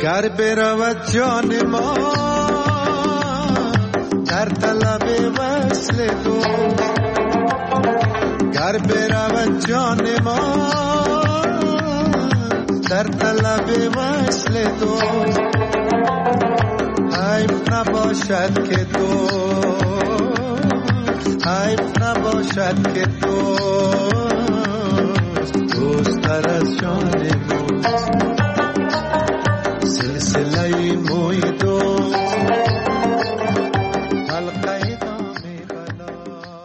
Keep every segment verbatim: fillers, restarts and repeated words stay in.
گر برود جان ما در طلب وصل تو، گر برود جان ما در طلب وصل تو، عیب نباشد که تو، عیب نباشد که تو دوستر از جان ماست، سلسله موی دوست حلقه دام بلا.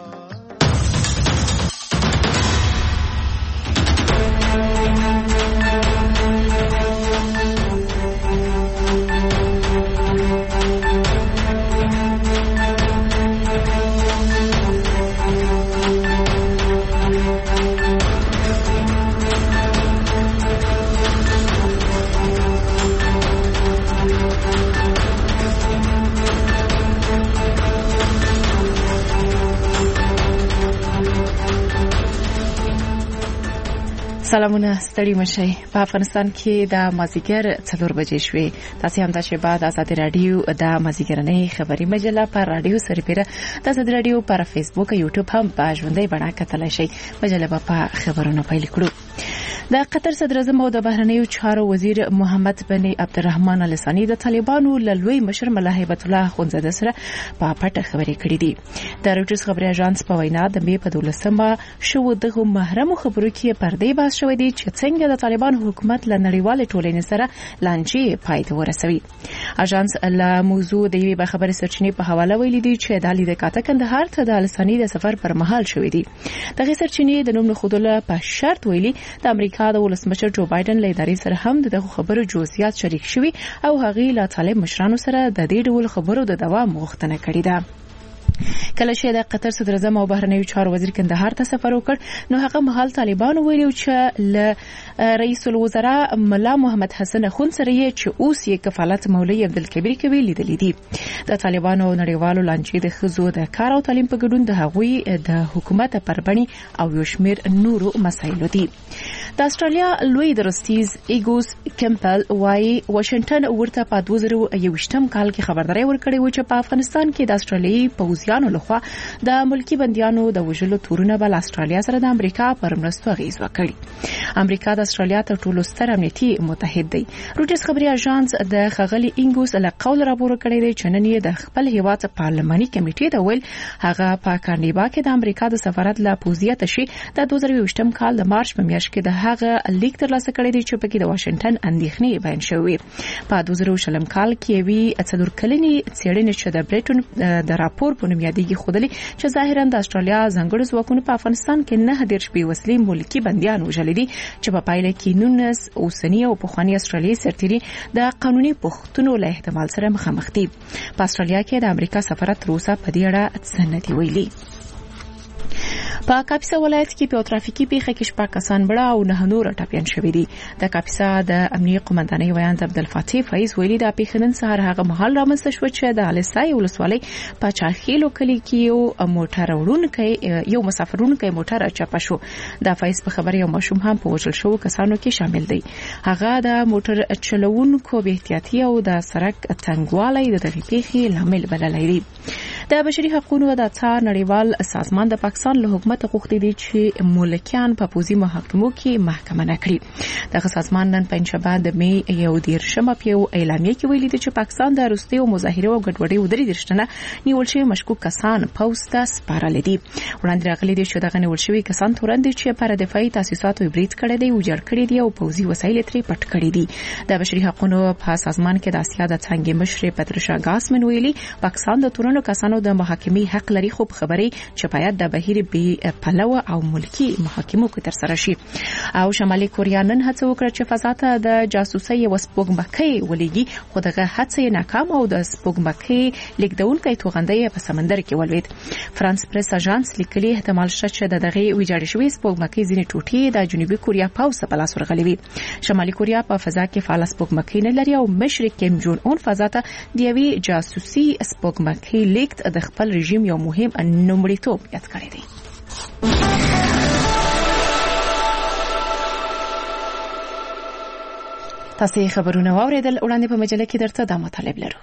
سلامونه، ستړي مشئ. په افغانستان کې د مازیګر څلور بجې شوې. تاسو هم د شبا د آزادي رادیو د مازیګرنۍ خبري مجله پر رادیو سرپیره د آزادي رادیو پر فیسبوک او یوټیوب هم په ژوندۍ بڼه کتلای شئ. مجله په خبرونو پیل کړو. د قطر صدر اعظم او د بهرنیو چارو وزیر محمد بن عبدالرحمن ال ثاني د طالبانو له لوی مشر ملا هیبت الله خونزاده سره په پټه خبرې کړې دي. د رویټرز خبري اژانس په وینا د مې په دولسمه شو دغه محرم خبرو کې پردې باز شوې دي چې څنګه د طالبان حکومت له نړیوال ټولنې سره لانجې پای ته ورسوي. اژانس له موضوع د یوې خبري سرچینې په حواله ویلي دي چې د لیدل کاته کندهار ته د ال ثاني د سفر پر مهال شوې دي. دغه سرچینې د نوم خودله په شرط ویلي د امریکا د ولسمشر جو بایدن له ادارې سره هم دغه خبرو جزئیات شریک شوي او هغه له طالب مشرانو سره د دې ډول خبرو د دوام غوښتنه کړې ده. کله چې د قطر صدر اعظم او بهرنیو چارو وزیر کندهار ته سفر وکړ نو هغه مهال طالبان ویلو چې ل رئیس الوزراء ملا محمد حسن خون سره یې چې اوس یې کفالت مولوی عبدالکبیر کوي لیدلې دي. د طالبانو نړیوالو لانجې د خزو د کار او تعلیم په ګډون د هغوی د حکومت پربني او یو شمیر نورو مسایلو دي. د استرالیا لوی درستیز ایګوس کمپل وايي واشنگټن ورته په دوه زره یوویشتم کال کې خبرداري ورکړې و چې په افغانستان کې د استرالیایي پوځیانو لخوا د ملکی بنديانو د وژلو تورونه بل استرالیا سره د امریکا پر مرستو غیز وکړي. امریکا د استرالیا تر ټولو ستر امنیتي متحد دی. رویټرز خبري اژانس د خغلی انګوس له قول راپور کړی دی چې نن یې د خپل هیواد پارلماني کمیټې ته ویل هغه په کانډیبا کې د امریکا د سفارت له پوزیت شي د دوه زره یوویشتم کال د مارچ په میاشت کې د هغه لیک ترلاسه کړی دی چې په کې د واشنگټن اندېښنې بیان شوې. په دوه زره شلم کال کې وی څلور کلنی څېړنې چې د بریټن د راپور په نوم یادېږي خودلی چې ظاهرا د استرالیا ځانګړو ځواکونو په افغانستان کې نه دیرش بي وسلې ملکی بنديان وژل دي چې په پایله کې نونس اوسنی او پخوانی استرالیایي سرتیري د قانوني پښتنو له احتمال سره مخامخ دي. په استرالیا کې د امریکا سفارت تر اوسه په دې اړه څه نه دی ویلي. په کاپیسا ولایت کې په ترافیکي پیښه کې شپږ کسان مړه او نه نور ټپيان شوي دي. د کاپیسا د امنیه قومندانۍ ویاند عبدالفتاح فیض ویلي د پیښې نن سهار هغه مهال رامنځته شو چې د السای ولسوالۍ په چاخیلو کلی کې یو موټر وړونکی یو مسافرونکی موټر چپه شو. د فیض په خبره یو ماشوم هم په وژل شو کسانو کې شامل دی. هغه د موټر چلوونکو بې احتیاطي او د سړک تنګوالی د دغه پیښې لامل بللی دی. د بشري حقوقو د څار نړیوال سازمان د پاکستان له حکومت غوښتي دي چې ملکیان په پوزي محاکمو کې محکمه نکړي. دغه سازمان نن پنځشنبه د مې یو دیرشمه په یو اعلامیه کې ویلي دي چې پاکستان د روسي او مظاهره او ګډوډۍ ودرې درشتنه نیول شوی مشکوک کسان پوسټه سپارل دي. وړاندې راغلي دي چې دغه نیول شوی کسان تورن دي چې پر دفاعي تاسیساتو برید کړی دی او جوړ کړی دی او پوزي وسایل ترې پټ کړی دي. د بشري حقوقو په سازمان کې د اسیا د څنګه مشر پترشا ګاسمن ویلي پاکستان د تورنو کسانو د محاکمې حق لري خو خبري چې باید د بهیر به پلوه او ملکی محاکمو کې تر سره شي. او شمالي کوریا نن هڅه وکړه چې فضا ته د جاسوسي وسپوږمکۍ ولېږي خو دغه هڅه ناکام او د سپوږمکۍ لیکدونکو توغندۍ په سمندر کې ولوید. فرانس پریس اژانس لیکلي احتمال شته چې دغه ویجاړ شوی سپوږمکۍ ځینې ټوټې د جنوبي کوریا پاوس په لاس ورغلي وي. شمالي کوریا په فضا کې فعال سپوږمکۍ نه لري او مشر کیم جون اون فضا ته د یوې جاسوسي سپوږمکۍ لیکت د خپل رژیم یو مهم نومړیتوب یاد کړی دی. تاسو خبرونه واوریدل. وړاندې په مجله کې درته دا مطالب لرو.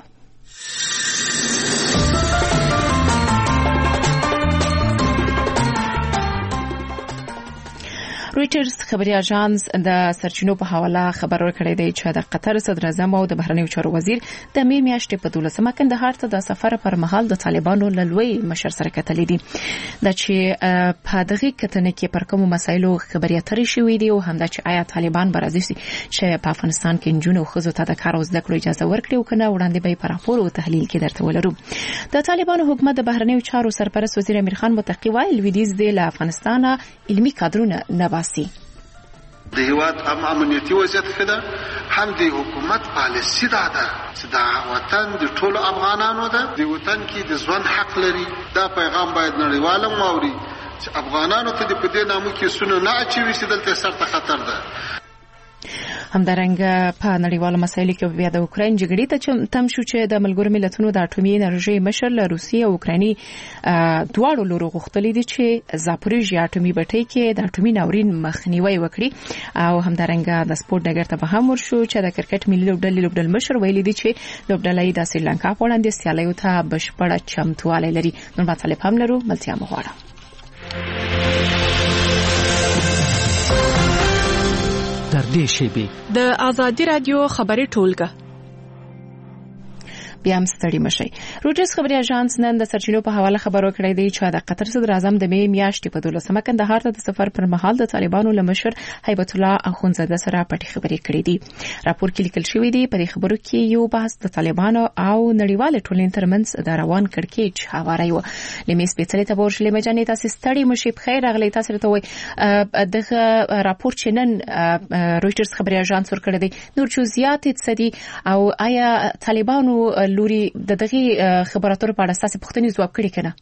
رويټرز خبري اژانس د سرچینو په حواله خبر ورکړی دی چې د قطر صدر اعظم او د بهرنیو چارو وزیر د مې میاشتې په دولسمه کندهار ته د سفر پر مهال د طالبانو له لوی مشر سره کتلې دي. د چې په دغه کتنه کې پر کوم مسایلو خبري اترې شوې دي او هم د چې آیا طالبان برازي چې په افغانستان کې جنونو خزو ته د کار او زده کړو اجازه ورکړي او کنه وړاندې به په راپور او تحلیل کې درته ولرو. د طالبانو حکومت د بهرنیو چارو سرپرست وزیر امیر خان متقی وایي لویدیز د افغانستان علمي کادرونه نه د هیواد هم امنیتي وضعیت ښه ده، هم د حکومت پالیسي دا ده چې دا وطن د ټولو افغانانو ده، د وطن کې د ژوند حق لري. دا پیغام باید نړیوال هم واوري چې افغانانو ته د په دې نامو کې سونه نه اچوي چې دلته سرته خطر ده. همدارنګه په نړیوالو مسایلو کې بیا د اوکراین جګړې ته تم شو چې د ملګرو ملتونو د اټومي انرژي مشر له روسیې او اوکرایني دواړو لورو غوښتلې دي چې زاپوریژیا اټومي بټۍ کې د اټومي ناورین مخنیوي وکړي. او همدارنګه د سپورت ډګر ته به هم ورشو چې د کرکټ ملي لوبډلې لوبډل مشر ویلي دي چې لوبډلې د سریلانکا په وړاندې سیالیو ته بشپړه چمتوالی لري. نور مطالب هم لرو، ملتیا مغواړه. در دې شیبې د آزادي رادیو خبري ټولګه بیا هم ستړي مشي. رويټرز خبري اژانس نن د سرچینو په حواله خبر ورکړی دی چې د قطر صدر اعظم د مې میاشتې په دولسمه کندهار ته د سفر پر مهال د طالبانو له مشر هیبت الله اخونزاده سره پټي خبرې کړې دي. راپور کې لیکل شوی دی په دې خبرو کې یو بحث د طالبانو او نړیوال ټولنې ترمنځ د روان کړکېچ حواله و. لمې سپېڅلې ته ورشلې مجانې تاسو ستړي مشي. بخیر راغلی تاسو ته وای دغه راپور چې نن رويټرز خبري اژانس ورکړی دی نور جزئیات څه دي او آیا طالبانو لوري د دغه خبراتو په اړه تاسو پوښتنې ځواب کړی کنه؟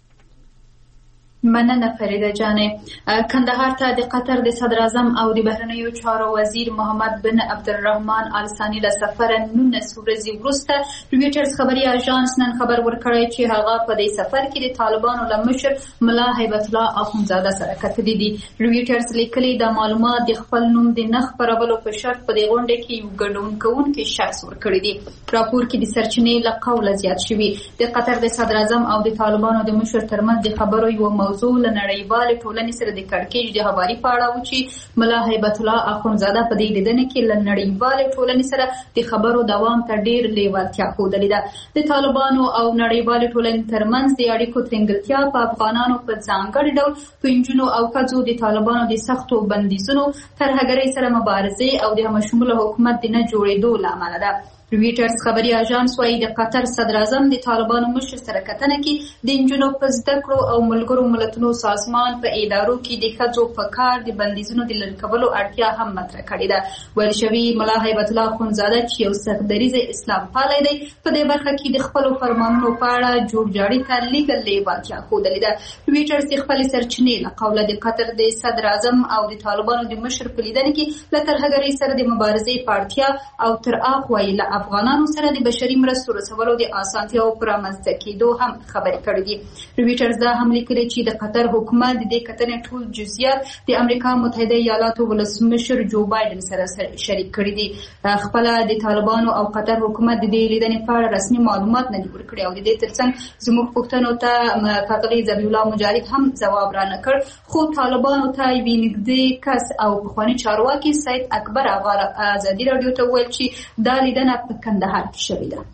مننه فریده جانې. کندهار ته د قطر د صدر اعظم او د بهرنیو چارو وزیر محمد بن عبدالرحمن آل ثاني له سفر نولس ورځې وروسته رويټرز خبري اژانس نن خبر ورکړی چې هغه په دې سفر کې د طالبانو له مشر ملا هیبت الله اخونزاده سره کتلي دي. رويټرز لیکلي د معلومات د خپل نوم د نه خپرولو په شرط په دې غونډه کې یو ګډون کوونکی شخص ورکړی دی. راپور کې د سرچینې له قوله زیات شوی د قطر د صدر اعظم او د طالبانو د مشر ترمنځ د خبرو یو موضوع له نړیوالې ټولنې سره د کړکېچ د هواري په اړه و چې ملا هیبت الله اخونزاده په دې لیدنه کې له نړیوالې ټولنې سره د خبرو دوام ته ډېر لیوالتیا ښودلې ده. د طالبانو او نړیوالې ټولنې ترمنځ د اړیکو ترنګلتیا په افغانانو په ځانګړي ډول په نجونو او ښځو د طالبانو د سختو بندیزونو ترهګرۍ سره مبارزې او د همشموله حکومت د نه جوړېدو له امله ده. رويټرز خبري اژانس وايي د قطر صدر اعظم د طالبانو مشر سره کتنه کې د نجونو په زده کړو او ملګرو ملتونو سازمان په ادارو کې د ښځو په کار د بندیزونو د لرې کولو اړتیا هم مطرح کړې ده. ویل شوي ملا هیبت الله اخونزاده چې یو سختدریځه اسلام پالی دی په دې برخه کې د خپلو فرمانونو په اړه جوړجاړي ته لیږل لیوالتیا ښودلې ده. رويټرز د خپلې سرچینې له قوله د قطر د صدر اعظم او د طالبانو د مشر په لیدنه کې له ترهګرۍ سره د مبارزې په اړتیا او تر اخ وایي له افغانانو سره د بشري مرستو رسولو د اسانتیاو پر رامنځته کېدو هم خبرې کړې دي. رويټرز دا هم لیکلي چې د قطر حکومت د دې کتنې ټول جزئیات د امریکا متحده ایالاتو ولسمشر جو بایدن سره شریک کړي دي. خپل د طالبانو او قطر حکومت د دې لیدنې په اړه رسمي معلومات نه دي ورکړي او د دې ترڅنګ زموږ پوښتنو ته ښاغلي ذبیح الله مجاهد هم ځواب را نه کړ. خو طالبانو ته یې نږدې کس او پخواني چارواکي سید اکبر اغا ازادي رادیو ته ویل چې دا لیدنه په کندهار کې شوې ده.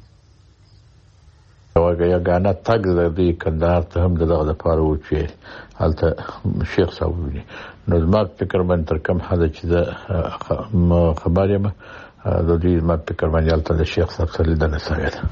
یګانه تګ د دې کندهار ته هم دغه لپاره و چې هلته شیخ صاحب ویني. نو زما فکر باندې تر کوم حده چې د خبر یم د دې ما فکر باندې هلته د شیخ صاحب سره لیدنه شوې ده.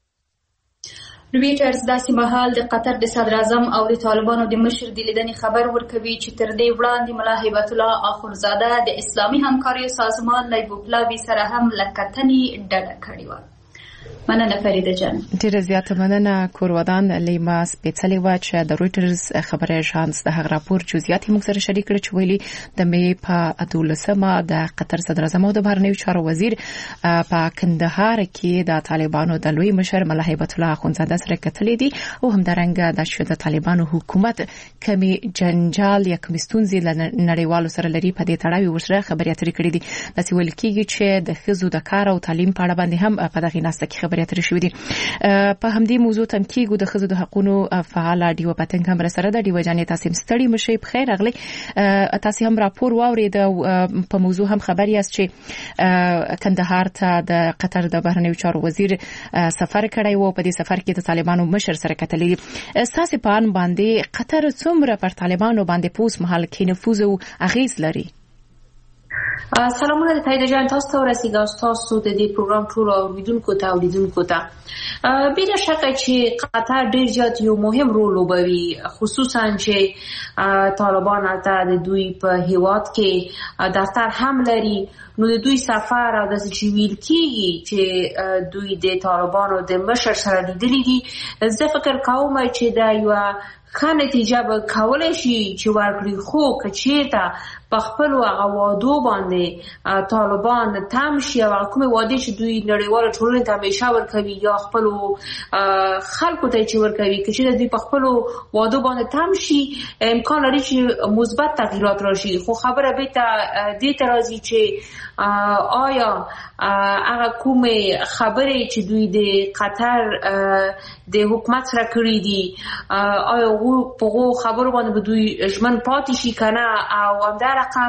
رويټرز داسې مهال د قطر د صدر اعظم او د طالبانو د مشر د لیدنې خبر ورکوي چې تر دې وړاندې ملا هیبت الله اخونزاده د اسلامي همکاریو سازمان له یوګوسلاوي سره هم له کتنې ډډه کړې وه. مننه فریده جان. ډیره زیاته مننه. کورودان لیما سپیڅلې و چې د رویټرز خبري اژانس د هغه راپور جزئیات موږ سره شریک کړ چې ویلي د مې په اتولسمه د قطر صدر اعظم او د بهرنیو چارو وزیر په کندهار کې د طالبانو د لوی مشر ملا هیبت الله اخوندزاده سره کتلې دي او همدارنګه د شوه د طالبانو حکومت کمی جنجال یا کمیستونزي نړیوالو سره لري په دې تړاو ورسره خبري اترې کړې دي. د سیول کېږي چې د خزو د کار او تعلیم په اړه باندې هم په دغه ناسته کې خبري اترې شوې دي. په همدې موضوع تم کېږي د خزو د حقوقو فعال ډیو پتنګ هم سره د ډیو جانې تاسو ستړي مشي په خیر اغلي تاسو هم راپور واورید په موضوع هم خبري است چې کندهار ته د قطر د بهرنیو چارو وزیر سفر کړی و. په دې سفر کې د طالبانو مشر سره کتلې. اساس په ان باندې قطر څومره پر طالبانو باندې پوس محل کې نفوذ او اغیز لري؟ سلامونه د تایید جان تاسو ته ورسیږي. تاسو د دې پروګرام ټول اوریدونکو ته اوریدونکو ته بلا شک چې قطر ډیر زیات یو مهم رول لوبوي، خصوصا چې طالبان ته د دوی په هیواد کې دفتر هم لري. نو د دوی سفر او د سیویل کېږي چې دوی د طالبانو د مشر سره لیدلي دي. زه فکر کوم چې دا یو ښه نتیجه به کولای شي چې ورکړي، خو که چېرته په خپلو هغه وعدو باندې طالبان تم شي او هغه کومې وعدې چې دوی نړیواله ټولنې ته همیشه ورکوي یا خپلو خلکو ته چې ورکوي، که چېرته دوی په خپلو وعدو باندې تم شي امکان لري چې مثبت تغییرات راشي. خو خبره بیرته دې ته راځي چې آیا هغه کومې خبرې چې دوی د قطر د حکومت سره کړي دي آیا په هغو خبرو باندې به دوی ژمن پاتې شي که نه، او همدا رقم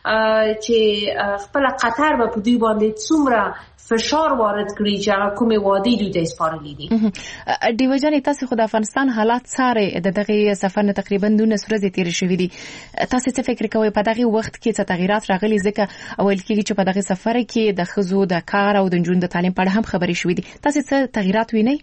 چې خپله قطر به په دوی باندې څومره فشار وارد کړي چې هغه کومې وعدې دوی ته سپارلې دي. ډیوه جانې تاسو خو د افغانستان حالات څارئ، د دغه سفر نه تقریبا دولس ورځې تېرې شوې دي. تاسو څه فکر کوئ په دغه وخت کې څه تغیرات راغلي؟ ځکه ویل کېږي چې په دغه سفر کې د ښځو د کار او د نجونو د تعلیم په اړه هم خبرې شوې دي. تاسو څه تغیرات وینئ؟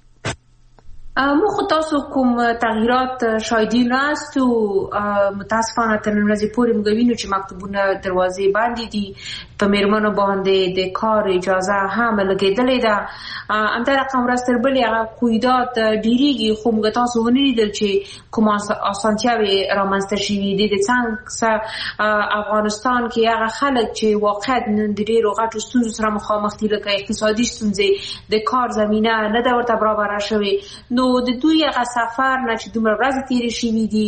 مو خو تاسو کوم تغییرات شاهدی ناستو، متاسفانه تر نن ورځې پورې موږ وینو چې مکتوبونه دروازې باندې دي، په میرمنو باندې د کار اجازه هم لګېدلې ده. همدا رقم ورځ تر بلې هغه قیودات ډېرېږي، خو موږ تاسو ونه لیدل چې کوم اسانتیاوې رامنځته شوي دي. د څنګه افغانستان کې هغه خلک چې واقعا نن د ډېرو غټو ستونزو سره مخامخ دي، لکه اقتصادي ستونزې، د کار زمینه نه ده ورته برابره شوې. نو د دوی هغه سفر نه چې دومره ورځې تېرې شوي دي،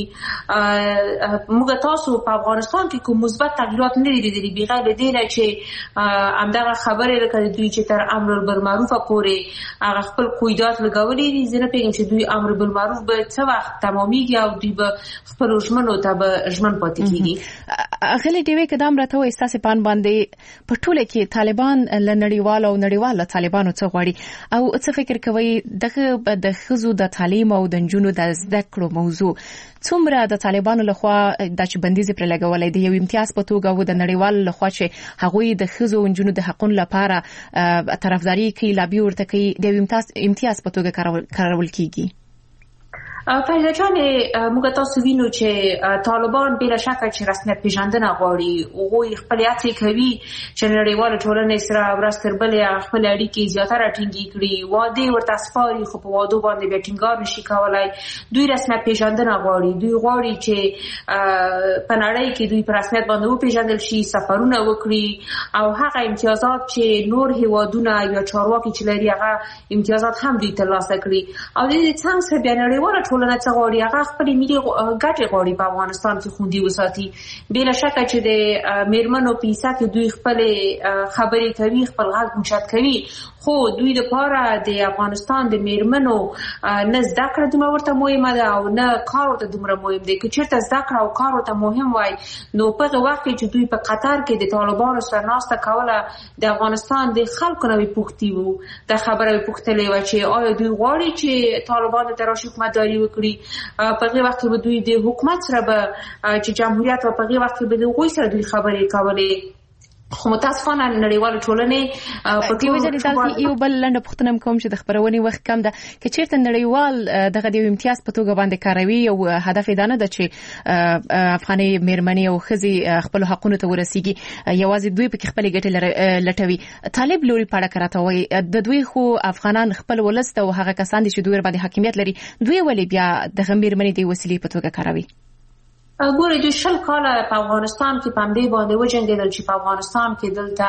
موږ تاسو په افغانستان کې کوم مثبت تغییرات نه دي لیدلي، بغیر له دې نه چې همدغه خبرې لکه د دوی چې تر امر بالمعروفه پورې هغه خپل قیودات لګولي دي. زه نه پوهېږم چې دوی امر بالمعروف به څه وخت تمامېږي او دوی به خپلو ژمنو ته به ژمن پاتې کېږي. اغلې ډیوې که دا هم راته وایي ستاسې په اند باندې په ټوله کې طالبان له نړیوالو او نړیوال له طالبانو څه غواړي او څه فکر کوئ دغه د ښځو د تعلیم او د نجونو د زده کړو موضوع څومره د طالبانو لخوا د چې بندیز پر لګولای دی یو امتیاز په توګه و د نړیوال لخوا چې هغوی د ښځو او نجونو د حقوقو لپاره طرفداري کوي، لابي ورته کوي، د امتیاز امتیاز په توګه کارول کیږي؟ فریده جان، موږ تاسو وینو چې طالبان بلا شک چې رسمیت پیژندنه غواړي، هغوی خپل هڅې کوي چې نړیواله ټولنې سره ورځ تر بلې خپل اړیکې زیاتره ټینګې کړي، وعدې ورته سپاري، خو په وعدو باندې بیا ټینګار نشي کولی. دوی رسمیت پیژندنه غواړي، دوی غواړي چې په نړۍ کې دوی په رسمیت باندې وپیژندل شي، سفرونه وکړي او هغه امتیازات چې نور هیوادونه یا چارواکي چې لري هغه امتیازات هم دوی ترلاسه کړي. او د دې څنګ سره بیا نړیواله ټولنه څه غواړي؟ هغه خپلې ملي ګټې غواړي په افغانستان کې خوندي وساتي. بلا شکه چې د میرمنو په حصه کې دوی خپلې خبرې کوي، خپل غږ اوچت کوي، خو دوی لپاره د افغانستان د میرمنو نه زده کړه دومره ورته مهمه ده او نه کار ورته دومره مهم دی. که چېرته زده کړه او کار ورته مهم وای، نو په هغه وخت کې چې دوی په قطر کې د طالبانو سره ناسته کوله، د افغانستان د خلکو نه پوښتي وو، دا خبره پوښتلې وه چې آیا دوی غواړي چې طالبانو ته راشي حکومتداري وکړي. په هغه وخت کې به دوی د حکومت سره به چې جمهوریت و په هغه وخت کې به د هغوی سره دوی خبرې کولې. خو متاسفانه نړیوال ټولنې په ټولو وجه دلته یو بل لنډه پوښتنه کوم چې د خبرونې وخت کم ده چې چیرته نړیوال دغه د امتیاز په توګه باندې کاروي او هدف یې دا نه ده چې افغاني مېرمنې او ښځې خپل حقونو ته ورسیږي یوازې دوی پکې خپلې ګټې لټوي. طالب لوري په اړه راته وایي د دوی خو افغانان خپل ولس ته او هغه کسان دي چې دوی باندې حاکمیت لري دوی ولې بیا دغه مېرمنې د وسیلې په توګه کاروي؟ ګورې دوی شل کاله په افغانستان کې په همدې باندې وجنګېدل چې په افغانستان کې دلته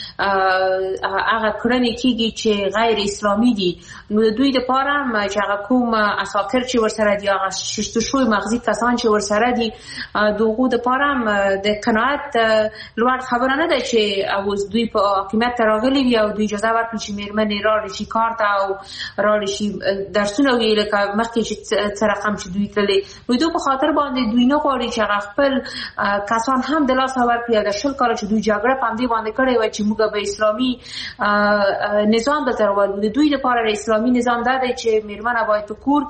هغه کړنې کېږي چې غیر اسلامي دي. نو د دوی دپاره هم چې هغه کوم اساکر چې ورسره دي هغه ششته شوي مغزي کسان چې ورسره دي د هغو دپاره هم د قناعت لوړ خبره نه ده چې اوس دوی په حاکمیت ته راغلي وي او دوی اجازه ورکړي چې مېرمنې راوړي شي کار ته او راوړي شي درسونه ویي لکه مخکې چې څه رقم چې دوی تللې. نو دوی په خاطر باندې دوی نه غواړي چې هغه خپل کسان هم د لاسه ورکړي. د شل کاله چې دوی جګړه په همدې باندې کړې وه چې موږ به اسلامي نظام به راولو. د دوی لپاره اسلامي نظام دا دی چې مېرمنه باید په کور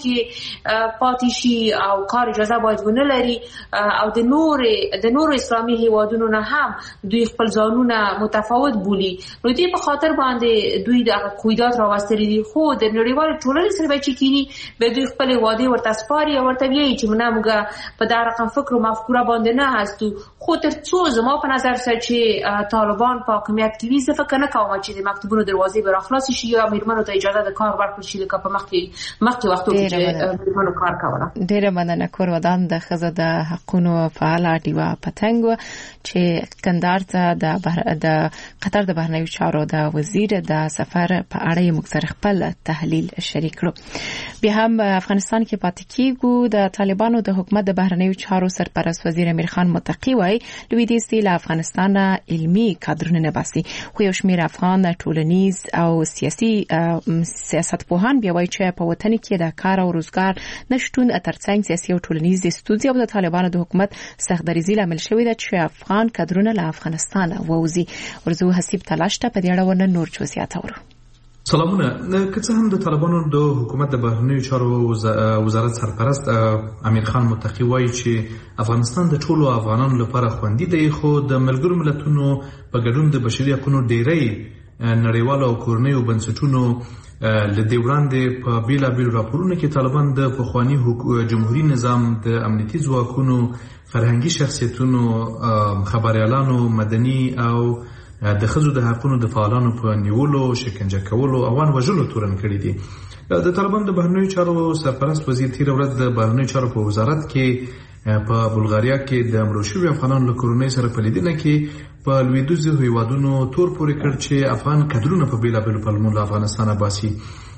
کې پاتې شي او کار اجازه باید ونه لري او د نورې د نورو اسلامي هیوادونو نه هم دوی خپل ځانونه متفاوت بولي. نو دوی په خاطر باندې دوی د قیودات راوستلي دي. خو د نړیوالو ټولنې سره به چې کینی به دوی خپلې وعدې ورته سپاري او ورته وایي چې نه موږ په دا رقم فکر و مفکوره باندې نه هستو. خو تر څو زما په نظر سره چې طالبان په حاکمیت کې وي زه فکر نه کوم چې د مکتبونو دروازې به راخلاصې شي یا مېرمنو ته اجازه د کار ورکړل شي لکه په مخکې مخکې وختو کې چې مېرمنو کار کوله. ډېره مننه. کور ودان د ښځو د حقونو فعاله ډیوه پتنګ چې کندهار ته د د قطر د بهرنیو چارو د وزیر د سفر په اړه موږ سره خپل تحلیل شریک کړو. بیا هم افغانستان کې پاتې کیږو. د طالبانو د حکومت د بهرنیو چارو سرپرست وزیر امیر خان متقی وایي لویدیځ له افغانستان علمي کادرونه نه باسي. خو یو شمېر افغان ټولنیز او سیاسي سیاستپوهان بیا وایي چې په وطن کې د کار او روزګار نشټون ترڅنګ سیاسي او ټولنیز ستونزې او د طالبانو د حکومت سختدریزي لامل شوې ده چې افغان کادرونه له افغانستان ووځي. ورزو حسیب تلاش ته په دې اړه ونه نور جزئیات اورو. سلامونه. که څه هم د طالبانو د حکومت د بهرنیو چارو وزارت سرپرست امیر خان متقی وایي چې افغانستان د ټولو افغانانو لپاره خوندي دی خو د ملګرو ملتونو په ګډون د بشري حقوقو ډیری نړیوالو او کورنیو بنسټونو له دې وړاندې په بیلابیلو راپورونو کې طالبان د پخواني جمهوري نظام د امنیتي ځواکونو فرهنګي شخصیتونو خبريالانو مدني او د ښځو د حقوقو د فعالانو په نیولو شکنجه کولو او ان وژلو تورن کړی دي. د طالبان د بهرنیو چارو سرپرست وزیر تیر ورځ د بهرنیو چارو په وزارت کې په بلغاریا کې د مړو شویو افغانانو له کورنۍ سره په لیدنه کې په لویدیځو هیوادونو تور پورې کړ چې افغان کډرونه په بیلابیلو پلمو له افغانستانه باسي.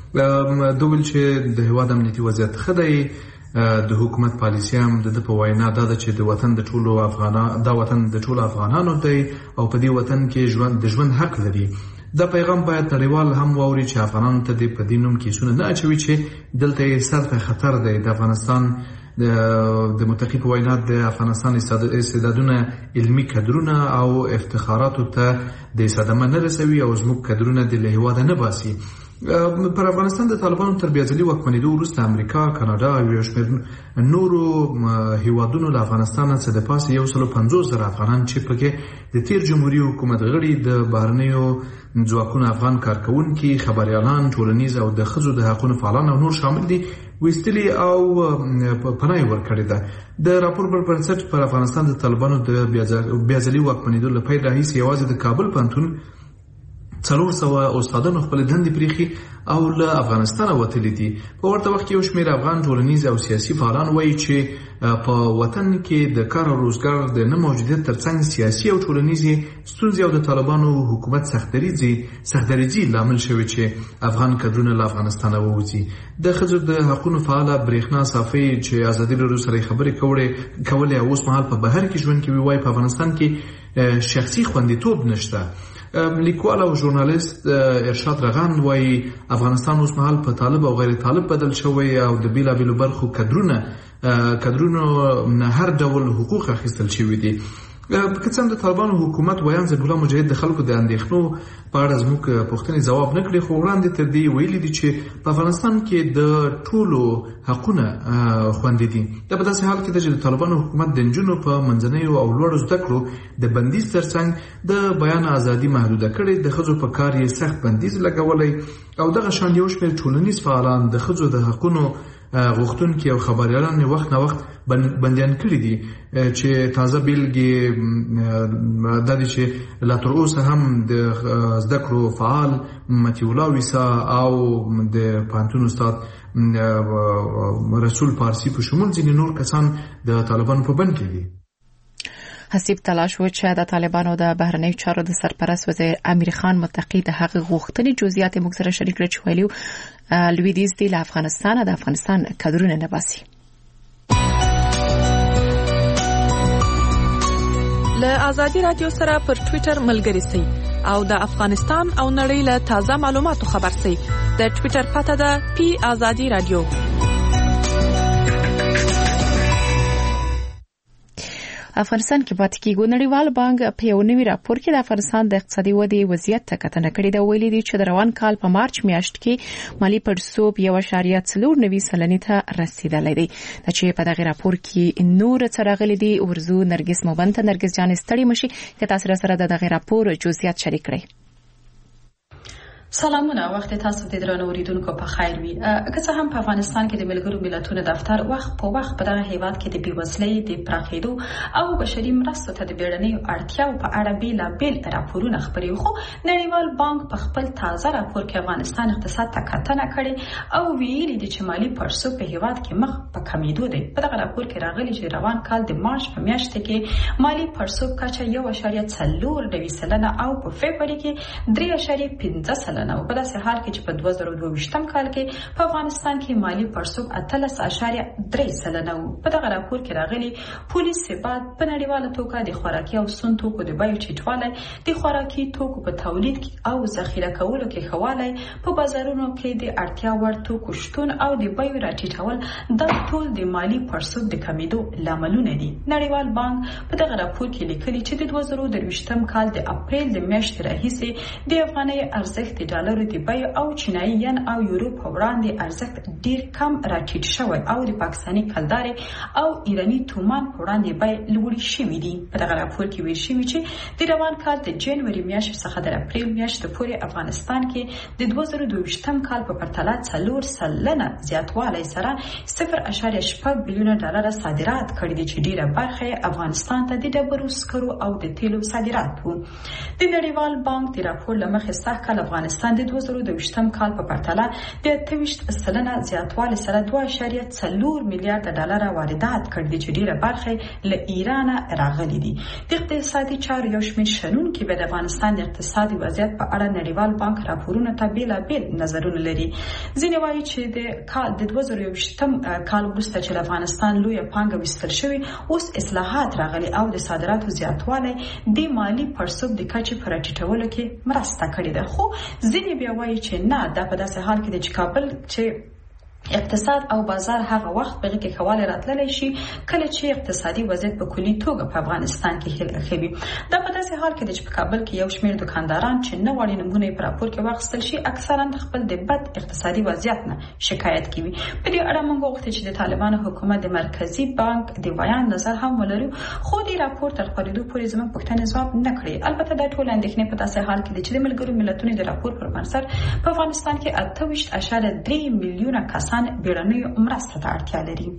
دوی چې د هیواد امنیتي وضعیت ښه دی. د حکومت پالیسي هم د په وینا دا ده چې د وطن د ټولو افغانانو دا وطن د ټولو افغانانو دی او په دې وطن کې ژوند د ژوند حق لري. دا پیغام باید نړیوال هم واوري چې افغانانو ته د په دینوم کیسونه نه اچوي چې دلته سر ته خطر دی. د افغانستان د متقی په وینا د افغانستان استعدادونه علمي کادرونه او افتخاراتو ته د صدمه نه رسوي او زموږ کادرونه د له هیواده نه باسي. پر افغانستان د طالبانو تر بیاځلي واکمنېدو وروسته امریکا، کاناډا او یو شمېر نورو هیوادونو له افغانستان څخه د پاسه یو سل پنځوس زره افغانان چې پکې د تیر جمهوریت حکومت غړي د بهرنیو ځواکونو افغان کارکونکي خبريالان ټولنیز او د ښځو د حقوقو فعالان او نور شامل دي وستلي او پناه ورکړي ده. د راپور پر بنسټ پر افغانستان د طالبانو د بیاځلي واکمنېدو لپاره راهیسې یوازې د کابل پوهنتون څلور سوه استادانو خپل دندې پریخي او له افغانستان وتلي دي. په ورته وخت کې یو شمېر افغان ټولنیز او سیاسي فعالان وایي چې په وطن کې د کار او روزګار د نه موجودیت ترڅنګ سیاسي او ټولنیزې ستونزې او د طالبانو حکومت سختدریزي سختدریزي لامل شوی چې افغان کډرونه له افغانستان ووځي. د ښځو د حقوقو فعاله برېښنا صافي چې ازادي لرو سره خبرې کولې کولې اوس مهال په بهر کې ژوند کوي وایي په افغانستان کې شخصي خوندیتوب نشته. لیکوال او ژورنالیست ارشاد رغند وایي افغانستان اوس مهال په طالب او غیر طالب بدل شوی او د بیلابیلو برخو کډرونه کډرونو نه هر ډول حقوق اخیستل شوی دي. که څنګه د طالبانو حکومت ویان ضد الله مجاهد د خلکو د اندېښنو په اړه زموږ پوښتنې ځواب نه کړي، خو وړاندې تر دې ویلي دي چې په افغانستان کې د ټولو حقونه خوندي دي. دا په داسې حال کې ده چې د طالبانو حکومت د نجونو په منځنیو او لوړو زده کړو د بندیز ترڅنګ د بیان ازادي محدوده کړې، د ښځو په کار یې سخت بندیز لګولی او دغه شان یو شمېر ټولنیز فعالان د ښځو د حقونو غوښتونکي او خبریالان وخت نه وخت بندیان کړي دي، چې تازه بیلګې دا دي چې لا تر اوسه هم د زده کړو فعال متي الله ویسا او د پوهنتون استاد رسول پارسی په شمول ځینې نور کسان د طالبانو په بند کې دي. حسیب تلاش و چې د طالبانو د بهرنیو چارو د سرپرست وزیر امیر خان متقی د هغه غوښتنې جزئیات موږ سره شریک کړي چې ویلي لویدیځ دی له افغانستان د افغانستان کادرونه نه باسي. له آزادي رادیو سره پر ټوئیټر ملګري سئ او د افغانستان او نړۍ له تازه معلوماتو خبر سئ. د ټوئیټر پته ده پی آزادي رادیو. افغانستان کې پاتې کېږو. نړیوال بانک په یو نوي راپور کې د افغانستان د اقتصادي ودې وضعیت ته کتنه کړې ده. ویلي دي چې د روان کال په مارچ میاشت کې مالي پړسوب یو اعشاریه څلور نوي سلنې ته رسیدلی دی. دا چې په دغه راپور کې نور څه راغلي دي ورزو نرګس موبند ته. نرګس جان ستړي مشي که تاسو سره د دغه راپور جزئیات شریک کړئ. سلامونه، وخت تاسو د درنو اوریدونکو په خیر وي. که څه هم په افغانستان کې د ملګرو ملتونو دفتر وخت په وخت په دغه هیواد کې د بیوزلۍ د پراخېدو او بشري مرستو ته د بیړنیو اړتیاو په اړه بیلابیل راپورونه خپري، خو نړیوال بانک په خپل تازه راپور کې افغانستان اقتصاد ته کتنه کړې او ویلي دي چې مالي پړسوب په هیواد کې مخ په کمیدو دی. په دغه راپور کې راغلي چې روان کال د مارچ په میاشت کې مالي پړسوب کچه یو اعشاریه څلور نوي سلنه او په فبروري کې درې اعشاریه پنځه سلنه او په داسې حال کې چې په دوه زره دوه ویشتم کال کې په افغانستان کې مالي پړسوب اتلس اعشاریه درې سلنه و. په دغه راپور کې راغلي پولیس ثبات په نړیواله توګه د خوراکي او سون توکو د بیو ټیټوالی، د خوراکي توکو په تولید او ذخیره کولو کې ښه والی، په بازارونو کې د اړتیا وړ توکو شتون او د بیو راټیټول دا ټول د مالي پړسوب د کمیدو لاملونه دي. نړیوال بانک په دغه راپور کې لیکلي چې د دوه زره درویشتم کال د اپریل د میاشتې راهیسې د افغانۍ ارزښت د ډالرو د بیو او چینایي ین او یورو په وړاندې ارزښت ډیر کم راټیټ شوی او د پاکستاني کلدارې او ایرانی تومان په وړاندې بیې لوړې شوې دي. په دغه راپور کې ویل شوي چې د روان کال د جنوري میاشتې څخه د اپریل میاشتې پورې افغانستان کې د دوه زره دوه ویشتم کال په پرتله څلور سلنه زیاتوالی سره صفر اعشاریه شپږ بیلیونه ډالر صادرات کړي دي چې ډیره برخه افغانستان ته د ډبرو سکرو او د تیلو صادرات وو. د نړیوال بانک د راپور له مخې سږ کال افغانستان د دوه زره دوه ویشتم کال په پرتله د اته ویشت سلنه زیاتوالی سره دوه اعشاریه څلور میلیارډ ډالر واردات کړي دي چې ډیره برخه له ایران راغلي دي. د اقتصادي چارو یو شمېر شنونکي به د افغانستان د اقتصادي وضعیت په اړه نړیوال بانک راپورونه ته بیلابیل نظرونه لري. ځینې وایي چې د کال د دوه زره ویشتم کال وروسته چې افغانستان لویه پانګه ویستل شوې، اوس اصلاحات راغلي او د صادراتو زیاتوالی د مالي پړسوب د کچې په راټیټولو کې مرسته کړې ده. خو ځینې بیا وایي چې نه، دا په داسې حال کې د چې کابل چې اقتصاد او بازار هغه وخت په کې خواله راتللی شي کله چې اقتصادي وضعیت په کلی توګه په افغانستان کې ښه وي. دا په داسې حال کې د چې په کابل کې یو شمېر دکانداران چې نه غواړي نمونه په راپور کې واخیستل شي اکثرا خپل د بد اقتصادي وضعیت نه شکایت کوي. په دې اړه موږ غوښتل چې د طالبانو حکومت د مرکزی بانک د بیان نظر هم ولرو، خو د راپور تر خپرېدو پورې زموږ پوښتنې ځواب نه کړې. البته دا ټول اندېښنې په داسې حال کې دي چې د ملګرو ملتونو د راپور پر بنسټ په افغانستان کې اته ویشت اعشاریه درې میلیونه کسان بیړنیو مرستو ته اړتیا لري.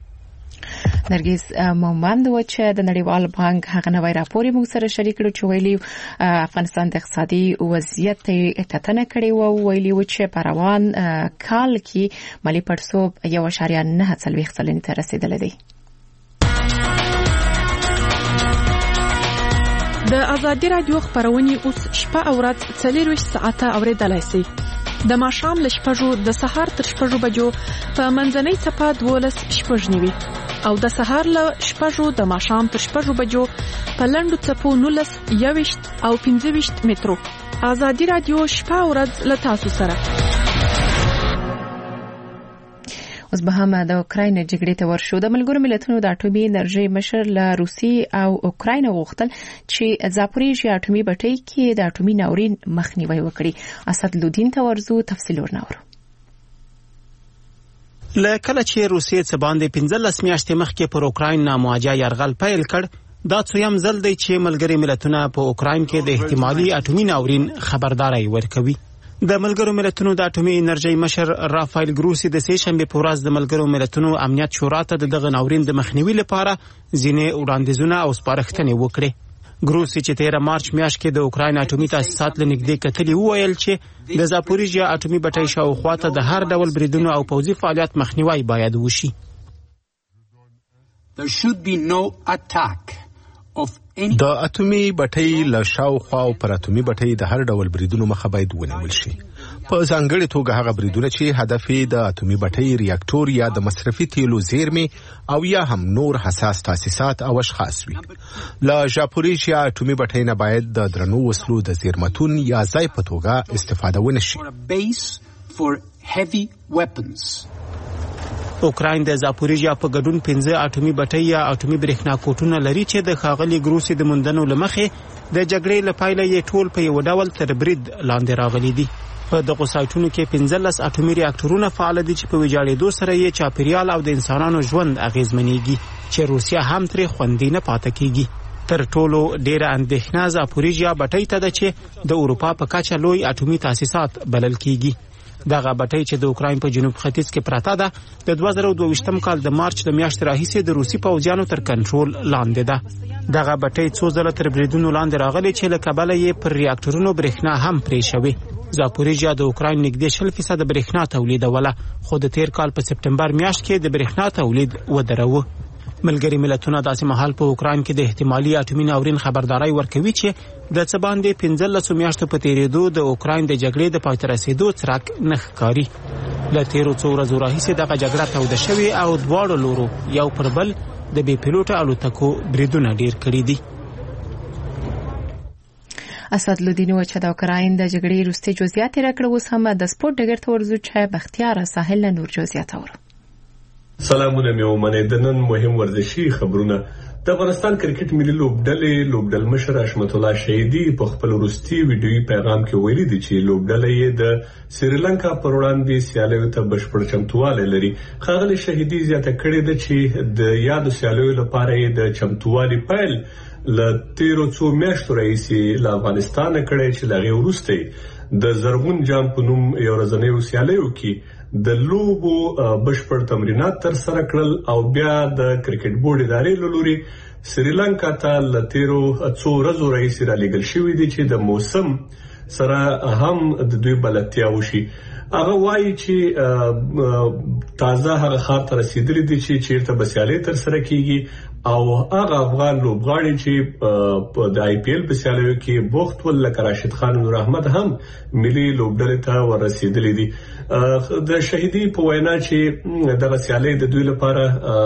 نرګس مومند و چې د نړیوال بانک هغه نوی راپور موږ سره شریک کړو چې ویلي افغانستان د اقتصادي وضعیت ته کتنه کړې و. ویلي و چې په روان کال کې مالي پړسوب یو اعشاریه نه څلوېښت سلنې ته رسیدلی دی. د آزادي رادیو خبرونه اوس شپه او ورځ څلورویشت ساعته اوریدلای شئ. د ماښام له شپږو د سهار تر شپږو بجو په منځنۍ څپه دولس شپږ نیوي او د سهار له شپږو د ماښام تر شپږو بجو په لنډو څپو نولس یوویشت او پنځه ویشت مترو. آزادي رادیو شپه او ورځ له تاسو سره. اوس به هم د اوکراین جګړې ته ورشو. د ملګرو ملتونو د اټومي انرژي مشر له روسي او اوکراین غوښتل چې زاپوریژیا اټومي بټۍ کې د اټومي ناورین مخنیوي وکړي. اسد لودین ته ورزو تفصیل ورناورو. لکه چې روسیې څه باندې پنځلس میاشتې مخکې پر اوکراین نامواجه یرغل پیل کړ، دا څویم ځل دی چې ملګري ملتونه په اوکراین کې د احتمالي اټومي ناورین خبرداري ورکوي. د ملګرو ملتونو د اټومي انرژي مشر رافایل ګروسی د سې شنبه په ورځ د ملګرو ملتونو امنیت شورا ته دغه ناورین د مخنیوي لپاره ځینې وړاندیزونه او سپارښتنې وکړې. ګروسی چې تیر مارچ میاشت کې د اوکراین اټومي تاسیسات لنګدې کتلي وویل چې د زاپوریژیا اټومي بټۍ شاوخوا ته د هر ډول بریدونو او پوځي فعالیت مخنیوي باید وشي. There should be no attack د اټومي بټۍ له شاوخوا او پر اټومي بټۍ د هر ډول بریدونو مخه باید ونیول شي، په ځانګړي توګه هغه بریدونه چې هدف یې د اټومي بټۍ ریاکټور یا د مصرفي تیلو زیرمې او یا هم نور حساس تاسیسات او اشخاص وي. له زاپوریژیا اټومي بټۍ نه باید د درنو وسلو د زیرمتون یا ځای په توګه استفاده ونشي. اوکراین د زاپوریژیا په ګډون پنځه اټومي بټۍ یا اټومي برېښنا کوټونه لري چې د ښاغلي ګروسی د موندنو له مخې د جګړې له پایله یې ټول په یو ډول تر برید لاندې راغلي دي. په دغو سایټونو کې پنځلس اټومي ریاکټورونه فعال دي چې په ویجاړېدو سره یې چاپیریال او د انسانانو ژوند اغېزمنېږي، چې روسیه هم ترې خوندي نه پاتې کېږي. تر ټولو ډېره اندېښنه زاپوریژیا بټۍ ته ده چې د اروپا په کچه لوی اټومي تاسیسات بلل کېږي. دغه بټۍ چې د اوکراین په جنوب ختیځ کې پراته ده د دوه زره دوه ویشتم کال د مارچ د میاشتې راهیسې د روسي پوځیانو تر کنټرول لاندې ده. دغه بټۍ څو ځله تر بریدونو لاندې راغلي چې له کبله یې پر ریاکټورونو برېښنا هم پرې شوې. زاپوریژیا د اوکراین نږدې شل فیصده برېښنا تولیدوله، خو د تیر کال په سپټمبر میاشت کې د برېښنا تولید ودروه. ملګري ملتونه داسې مهال په اوکراین کې د احتمالي اټومي ناورین خبرداري ورکوي چې د څه باندې پنځلسو میاشتو په تیریدو د اوکراین د جګړې د پای ته رسیدو څرک نه ښکاري. له تیرو څو ورځو راهیسې دغه جګړه توده شوې او دواړو لورو یو پر بل د بې پیلوټه الوتکو بریدونه ډیر کړي دي. اسد لودین و چې د اوکراین د جګړې وروستي جزئیات راکړه، اوس هم د سپورت ډګر ته ورځو چې بختیار ساحل له نور جزئیات اورو. سلامونه مې ومنئ. د نن مهم ورزشي خبرونه. د افغانستان کرکټ ملي لوبډلې لوبډل مشر حشمت الله شهیدي په خپل وروستي ویډیوي پیغام کې ویلي دی چې لوبډله یې د سریلانکا پر وړاندې سیالیو ته بشپړ چمتووالی لري. ښاغلي شهیدي زیاته کړې ده چې د یادو سیالیو لپاره یې د چمتووالي پیل له تیرو څو میاشتو راهیسې له افغانستانه کړی چې له هغې وروسته د زرغون جام په نوم یو ورځنیو سیالیو کې د لوبو بشپړ تمرینات تر سره کړل او بیا د کرکټ بورډ ادارې له لوري سریلانکا ته له تیرو څو ورځو راهیسې رالیږل شوي دي چې د موسم سره هم د دوی بلدتیا وشي. هغه وایي چې تازه هغه ښار ته رسیدلی دي چې چیرته به سیالۍ تر سره کیږي او هغه افغان لوبغاړي چې د آی پی ایل په سیالیو کې بوخت ول لکه راشد خان نور احمد هم ملي لوبډلې ته ورسېدلي دي. د شهیدي په وینا چې دغه سیالۍ د دوی لپاره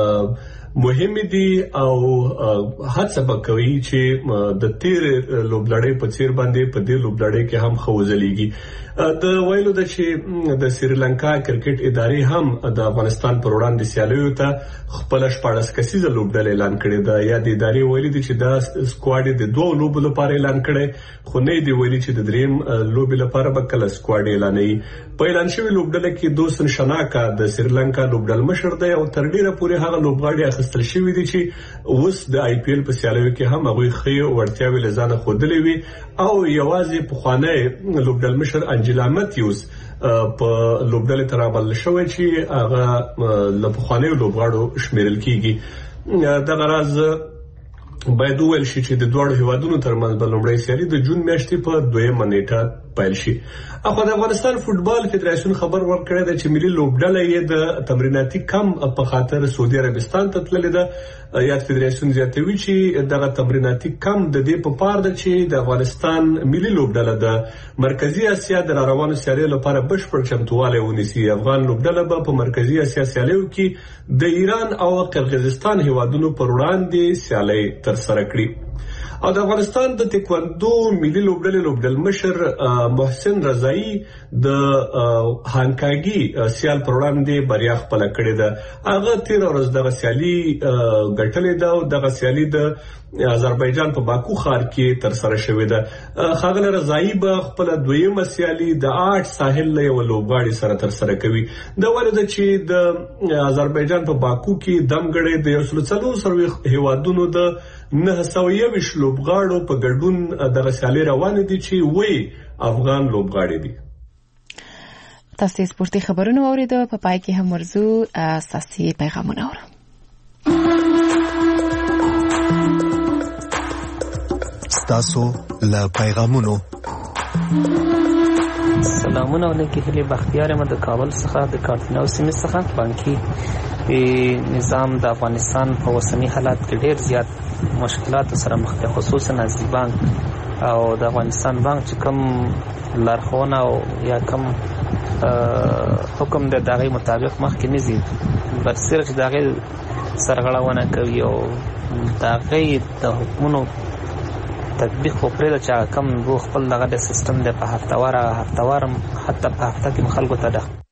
مهم دي او هڅه وکوي چې د تیر لوبلړۍ په څیر باندې په دې لوبلړۍ کې هم خوځلېږي. د ویلو د چې د سریلانکا کرکټ ادارې هم د افغانستان پر وړاندې سیالیو ته خپل شپاړس کسیزه لوبډله اعلان کړې ده. یا د ادارې ویلي دي چې دا سکواډ د دوه لوبو لپاره اعلان کړي، خو نه دی ویلي چې د دریم لوبې لپاره به کله سکواډ اعلانوي. په اعلان شوی لوبډله کې دوسن شناکا د سریلانکا لوبډل مشر دی او تر ډیره پورې هغه لوبغاړي اخیستل شوي دي چې اوس د آی پی ایل په سیالیو کې هم هغوی ښې وړتیاوې له ځانه ښودلې وي او یوازې پخوانی لوبډل مشر انجلا متیوس په لوبډلې ته رابلل شوی چې هغه له پخوانیو لوبغاړو شمیرل کیږي. دغه راز باید وویل شي چې د دواړو هیوادونو ترمنځ به لومړۍ سیالي د جون میاشتې په دویمه نیټه پیل شي. اخو د افغانستان فوټبال فدراسیون خبر ورکړی دی چې ملي لوبډله یې د تمریناتي کم په خاطر سعودي عربستان ته تللې ده. یاد فدراسیون زیاتوي چې دغه تمریناتي کم د دې په پار ده چې د افغانستان ملي لوبډله د مرکزی اسیا د روانو سیالیو لپاره بشپړ چمتووالی ونیسي. افغان لوبډله به په مرکزی اسیا سیالیو کې د ایران او قرغیزستان هیوادونو پر وړاندې سیالۍ تر سره کړي. او د افغانستان د تکواندو ملي لوبډلې لوبډل مشر محسن رضایی د هانکاګي سیال پر وړاندې بریا خپل کړې ده. هغه تیر ورځ دغه سیالي ګټلې ده او دغه سیالي د آذربایجان په باکو ښار کې تر سره شوې ده. ښاغلی رضایی به خپل دویمه سیالي د آټ ساحل له یو لوبغاړي سره تر سره کوي. دا ولې ده چې د آذربایجان په باکو کې دمګړې د یو سل څلور څلوېښت هیوادونو د نه سوه یوویشت لوبغاړو په ګډون دغه سیالي روانې دي چې وایي افغان لوبغاړي دي. تاسو سپورتي خبرونه اوریدو. په پای کې هم ورزو اساسي پیغامونه اورو. تاسو له پیغامونو سلامونه علیکم. هلي بختیار احمد د کابل څخه د کارتنو سیمې څخه. بانکي نظام د افغانستان په اوسنی حالات کې ډېر زیات مشکلات سره مخ دی، خصوصا نازي بانک او د افغانستان بانک چې کوم لارښوونه او یا کوم حکم د دغه مطابق مخ کې نزي بس صرف دغه سرغړونه کوي او دغه د حکومتونو تطبیق خو پرې د چا کم وو خپل دغه د سیستم د په هفتوار هفتوار حتی په هفته کې خلکو ته د